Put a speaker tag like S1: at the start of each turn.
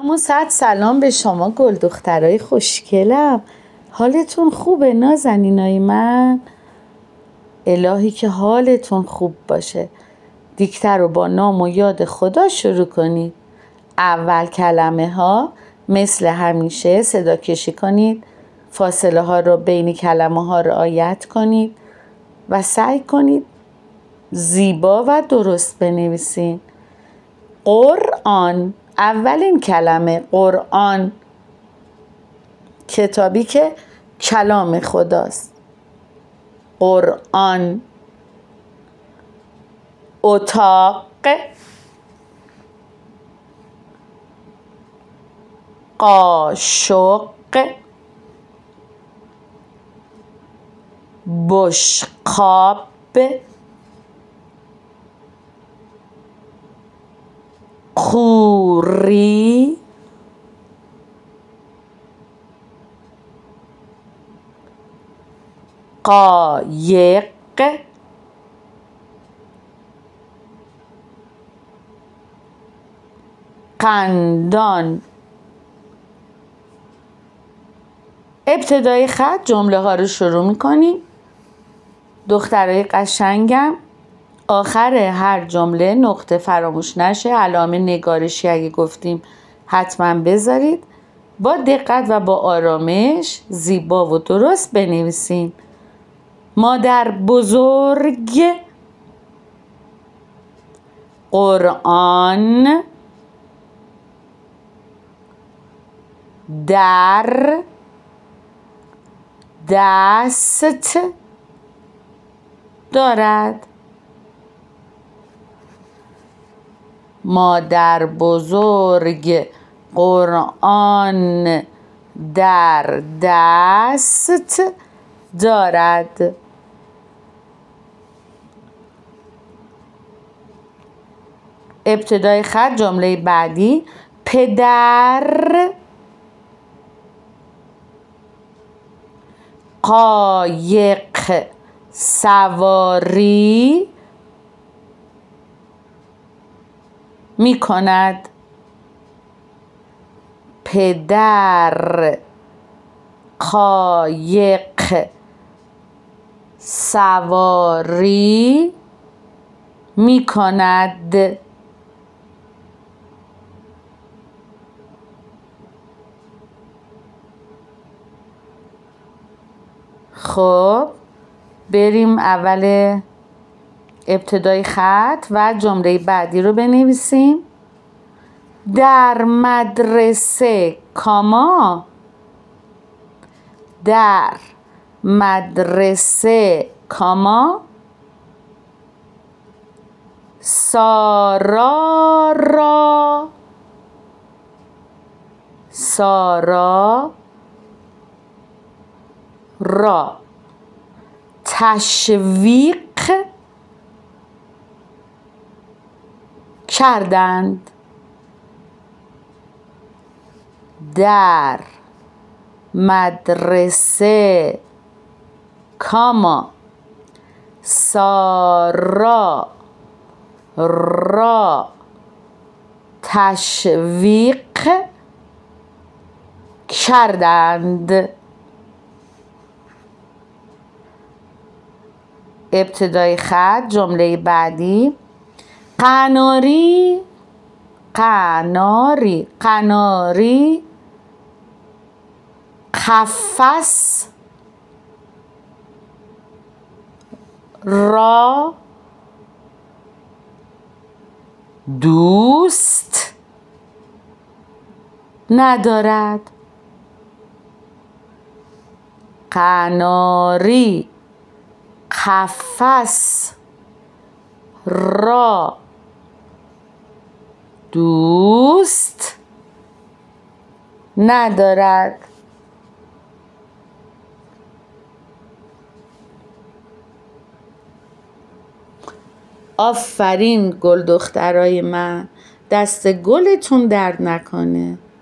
S1: صد سلام به شما گل دخترای خوشگلم. حالتون خوبه نازنینای من؟ الهی که حالتون خوب باشه. دیکته رو با نام و یاد خدا شروع کنید. اول کلمه ها مثل همیشه صدا کشی کنید. فاصله ها رو بین کلمه ها رعایت کنید و سعی کنید زیبا و درست بنویسین. قرآن، اولین کلمه قرآن، کتابی که کلام خداست. قرآن. اتاق، قاشق، بشقاب، خوری، قایق، قندان. ابتدای خط جمله ها رو شروع میکنیم. دخترای قشنگم، آخر هر جمله نقطه فراموش نشه، علامه نگارشی اگه گفتیم حتما بذارید. با دقت و با آرامش زیبا و درست بنویسین. مادر بزرگ قرآن در دست دارد. مادر بزرگ قرآن در دست دارد. ابتدای خط جمله بعدی پدر قایق سواری می کند. پدر قایق سواری می کند. خب بریم اول ابتدای خط و جمله بعدی رو بنویسیم. در مدرسه کاما، در مدرسه کاما، سارا را تشویق کردند. در مدرسه کاما سارا را تشویق کردند. ابتدای خط جمله بعدی قناری قفس را دوست ندارد. قناری قفس را دوست ندارد. آفرین گل دخترای من، دست گلتون درد نکنه.